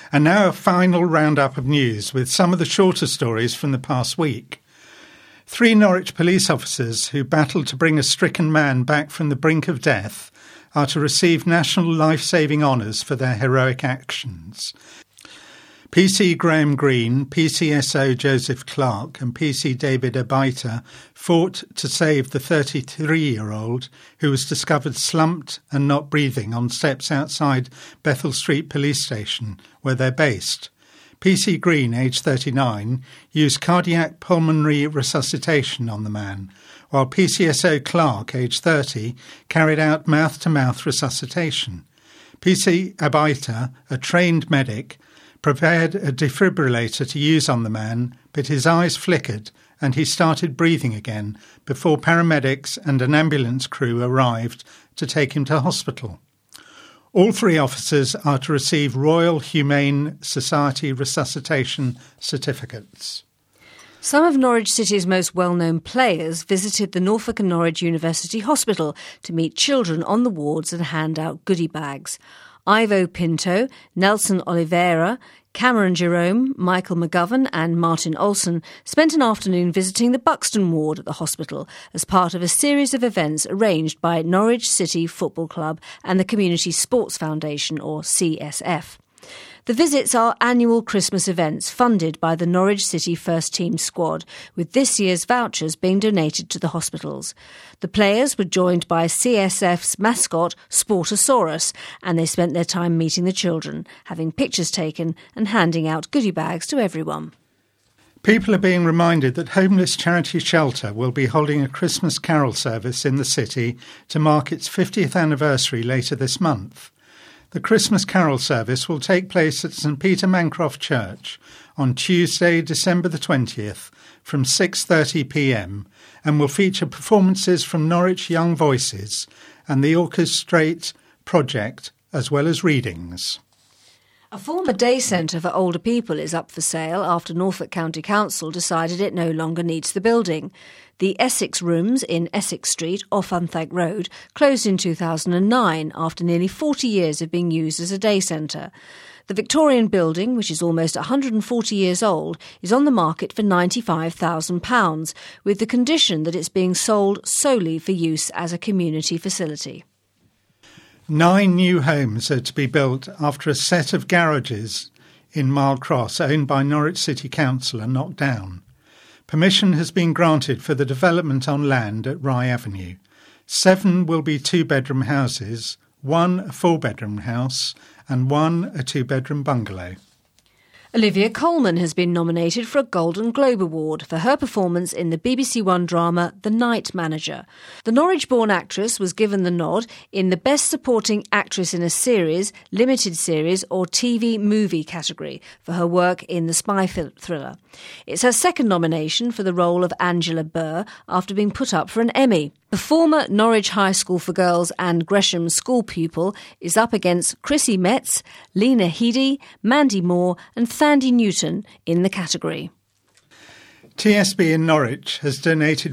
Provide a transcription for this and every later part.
And now a final roundup of news with some of the shorter stories from the past week. 3 Norwich police officers who battled to bring a stricken man back from the brink of death are to receive national life-saving honours for their heroic actions. PC Graham Green, PCSO Joseph Clark and PC David Abaita fought to save the 33-year-old who was discovered slumped and not breathing on steps outside Bethel Street Police Station, where they're based. PC Green, aged 39, used cardiac pulmonary resuscitation on the man, while PCSO Clark, aged 30, carried out mouth-to-mouth resuscitation. PC Abaita, a trained medic, prepared a defibrillator to use on the man, but his eyes flickered and he started breathing again before paramedics and an ambulance crew arrived to take him to hospital. All 3 officers are to receive Royal Humane Society resuscitation certificates. Some of Norwich City's most well-known players visited the Norfolk and Norwich University Hospital to meet children on the wards and hand out goodie bags. Ivo Pinto, Nelson Oliveira, Cameron Jerome, Michael McGovern and Martin Olsen spent an afternoon visiting the Buxton ward at the hospital as part of a series of events arranged by Norwich City Football Club and the Community Sports Foundation, or CSF. The visits are annual Christmas events funded by the Norwich City First Team squad, with this year's vouchers being donated to the hospitals. The players were joined by CSF's mascot, Sportosaurus, and they spent their time meeting the children, having pictures taken and handing out goodie bags to everyone. People are being reminded that Homeless Charity Shelter will be holding a Christmas carol service in the city to mark its 50th anniversary later this month. The Christmas carol service will take place at St Peter Mancroft Church on Tuesday, December the 20th from 6:30pm and will feature performances from Norwich Young Voices and the Orchestrate Project, as well as readings. A former day centre for older people is up for sale after Norfolk County Council decided it no longer needs the building. The Essex Rooms in Essex Street off Unthank Road closed in 2009 after nearly 40 years of being used as a day centre. The Victorian building, which is almost 140 years old, is on the market for £95,000, with the condition that it's being sold solely for use as a community facility. 9 new homes are to be built after a set of garages in Mile Cross owned by Norwich City Council are knocked down. Permission has been granted for the development on land at Rye Avenue. 7 will be 2-bedroom houses, 1 a 4-bedroom house and 1 a 2-bedroom bungalow. Olivia Colman has been nominated for a Golden Globe Award for her performance in the BBC One drama The Night Manager. The Norwich-born actress was given the nod in the Best Supporting Actress in a Series, Limited Series or TV Movie category for her work in the spy thriller. It's her second nomination for the role of Angela Burr after being put up for an Emmy. The former Norwich High School for Girls and Gresham School pupil is up against Chrissy Metz, Lena Headey, Mandy Moore and Thandie Newton in the category. TSB in Norwich has donated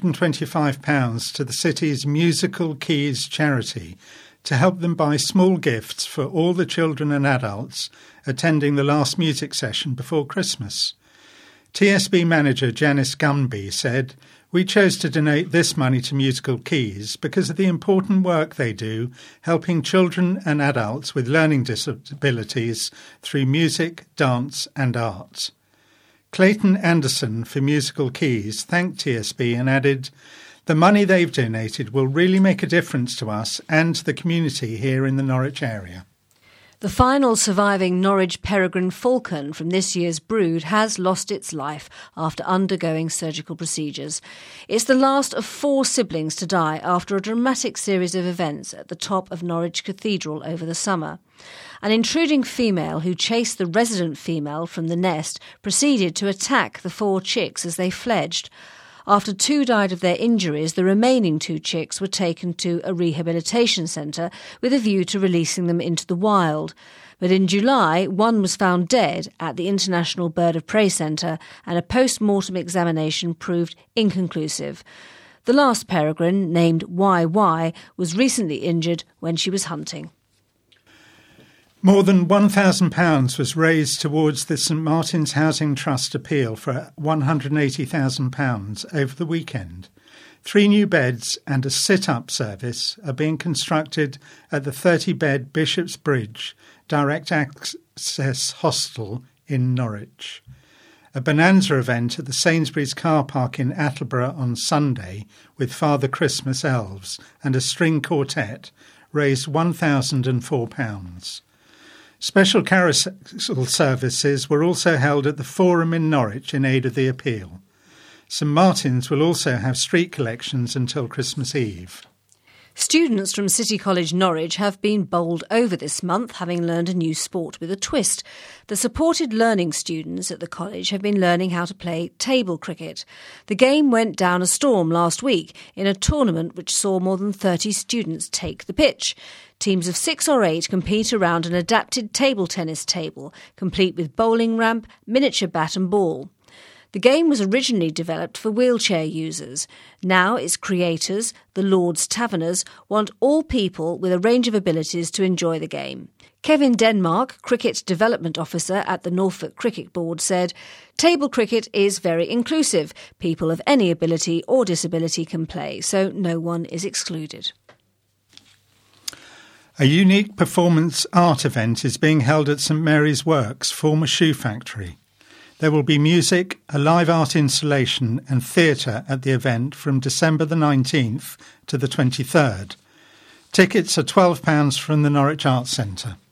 £125 to the city's Musical Keys charity to help them buy small gifts for all the children and adults attending the last music session before Christmas. TSB manager Janice Gunby said, "We chose to donate this money to Musical Keys because of the important work they do helping children and adults with learning disabilities through music, dance and art." Clayton Anderson for Musical Keys thanked TSB and added, "The money they've donated will really make a difference to us and to the community here in the Norwich area." The final surviving Norwich peregrine falcon from this year's brood has lost its life after undergoing surgical procedures. It's the last of 4 siblings to die after a dramatic series of events at the top of Norwich Cathedral over the summer. An intruding female who chased the resident female from the nest proceeded to attack the 4 chicks as they fledged. After 2 died of their injuries, the remaining 2 chicks were taken to a rehabilitation centre with a view to releasing them into the wild. But in July, one was found dead at the International Bird of Prey Centre and a post-mortem examination proved inconclusive. The last peregrine, named YY, was recently injured when she was hunting. More than £1,000 was raised towards the St Martin's Housing Trust appeal for £180,000 over the weekend. 3 new beds and a sit-up service are being constructed at the 30-bed Bishop's Bridge direct access hostel in Norwich. A bonanza event at the Sainsbury's car park in Attleborough on Sunday with Father Christmas elves and a string quartet raised £1,004. Special carousel services were also held at the Forum in Norwich in aid of the appeal. St Martin's will also have street collections until Christmas Eve. Students from City College Norwich have been bowled over this month, having learned a new sport with a twist. The supported learning students at the college have been learning how to play table cricket. The game went down a storm last week in a tournament which saw more than 30 students take the pitch. Teams of 6 or 8 compete around an adapted table tennis table, complete with bowling ramp, miniature bat and ball. The game was originally developed for wheelchair users. Now its creators, the Lord's Taverners, want all people with a range of abilities to enjoy the game. Kevin Denmark, Cricket Development Officer at the Norfolk Cricket Board, said, "Table cricket is very inclusive. People of any ability or disability can play, so no one is excluded." A unique performance art event is being held at St Mary's Works, former shoe factory. There will be music, a live art installation and theatre at the event from December the 19th to the 23rd. Tickets are £12 from the Norwich Arts Centre.